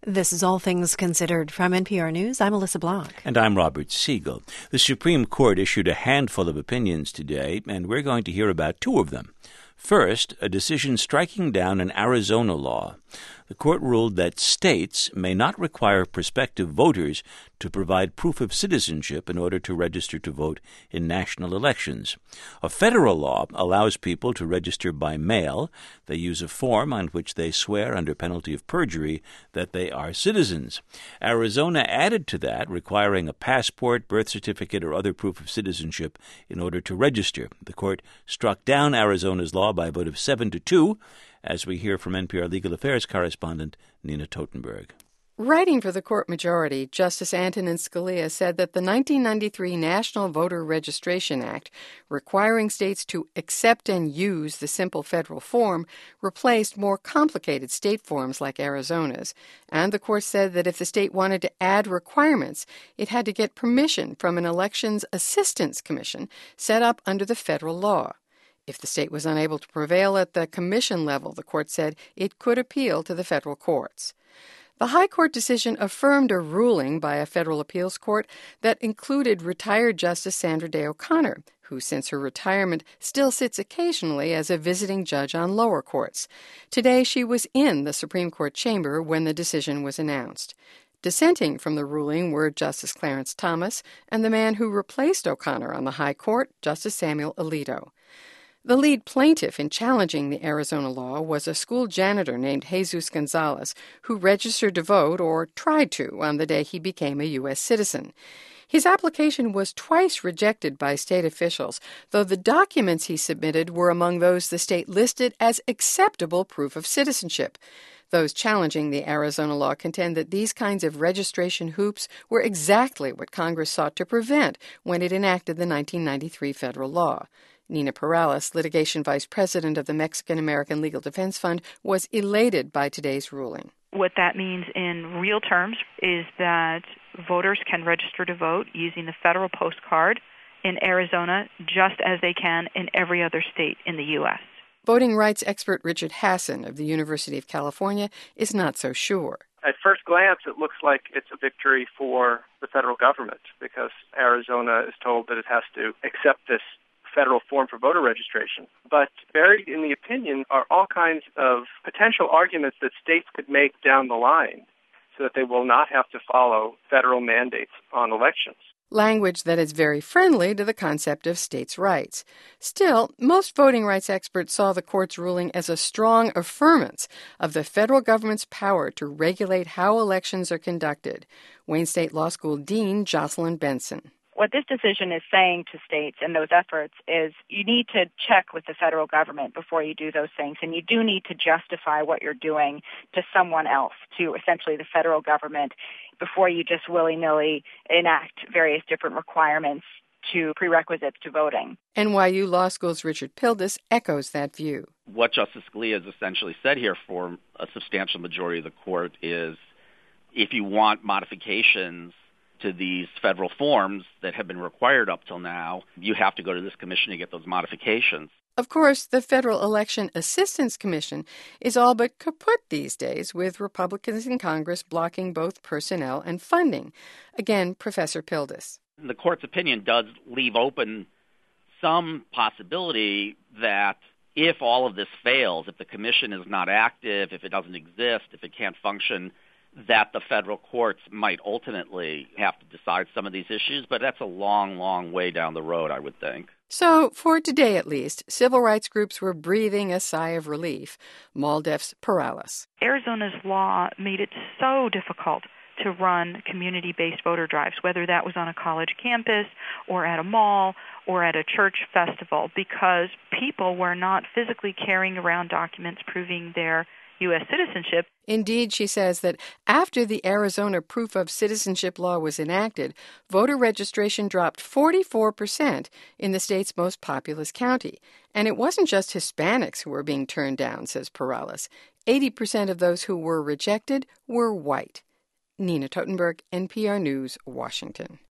This is All Things Considered from NPR News. I'm Alyssa Blanc. And I'm Robert Siegel. The Supreme Court issued a handful of opinions today, and we're going to hear about two of them. First, a decision striking down an Arizona law. The court ruled that states may not require prospective voters to provide proof of citizenship in order to register to vote in national elections. A federal law allows people to register by mail. They use a form on which they swear under penalty of perjury that they are citizens. Arizona added to that, requiring a passport, birth certificate, or other proof of citizenship in order to register. The court struck down Arizona's law by a vote of 7-2, as we hear from NPR Legal Affairs correspondent Nina Totenberg. Writing for the court majority, Justice Antonin Scalia said that the 1993 National Voter Registration Act, requiring states to accept and use the simple federal form, replaced more complicated state forms like Arizona's. And the court said that if the state wanted to add requirements, it had to get permission from an Elections Assistance Commission set up under the federal law. If the state was unable to prevail at the commission level, the court said it could appeal to the federal courts. The High Court decision affirmed a ruling by a federal appeals court that included retired Justice Sandra Day O'Connor, who since her retirement still sits occasionally as a visiting judge on lower courts. Today she was in the Supreme Court chamber when the decision was announced. Dissenting from the ruling were Justice Clarence Thomas and the man who replaced O'Connor on the High Court, Justice Samuel Alito. The lead plaintiff in challenging the Arizona law was a school janitor named Jesus Gonzalez, who registered to vote, or tried to, on the day he became a U.S. citizen. His application was twice rejected by state officials, though the documents he submitted were among those the state listed as acceptable proof of citizenship. Those challenging the Arizona law contend that these kinds of registration hoops were exactly what Congress sought to prevent when it enacted the 1993 federal law. Nina Perales, litigation vice president of the Mexican-American Legal Defense Fund, was elated by today's ruling. What that means in real terms is that voters can register to vote using the federal postcard in Arizona just as they can in every other state in the U.S. Voting rights expert Richard Hassan of the University of California is not so sure. At first glance, it looks like it's a victory for the federal government because Arizona is told that it has to accept this federal form for voter registration. But buried in the opinion are all kinds of potential arguments that states could make down the line so that they will not have to follow federal mandates on elections. Language that is very friendly to the concept of states' rights. Still, most voting rights experts saw the court's ruling as a strong affirmance of the federal government's power to regulate how elections are conducted. Wayne State Law School Dean Jocelyn Benson. What this decision is saying to states and those efforts is you need to check with the federal government before you do those things, and you do need to justify what you're doing to someone else, to essentially the federal government, before you just willy-nilly enact various different requirements to prerequisites to voting. NYU Law School's Richard Pildes echoes that view. What Justice Scalia has essentially said here for a substantial majority of the court is if you want modifications to these federal forms that have been required up till now, you have to go to this commission to get those modifications. Of course, the Federal Election Assistance Commission is all but kaput these days, with Republicans in Congress blocking both personnel and funding. Again, Professor Pildes. The court's opinion does leave open some possibility that if all of this fails, if the commission is not active, if it doesn't exist, if it can't function, that the federal courts might ultimately have to decide some of these issues, but that's a long, long way down the road, I would think. So, for today at least, civil rights groups were breathing a sigh of relief. MALDEF's Perales. Arizona's law made it so difficult to run community-based voter drives, whether that was on a college campus or at a mall or at a church festival, because people were not physically carrying around documents proving their U.S. citizenship. Indeed, she says that after the Arizona proof of citizenship law was enacted, voter registration dropped 44% in the state's most populous county. And it wasn't just Hispanics who were being turned down, says Perales. 80% of those who were rejected were white. Nina Totenberg, NPR News, Washington.